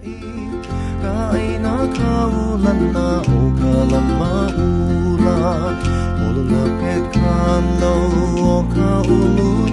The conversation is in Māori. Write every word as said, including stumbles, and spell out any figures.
Kaina kaulanna o kalama ula Uluna pekhan lo o kaulu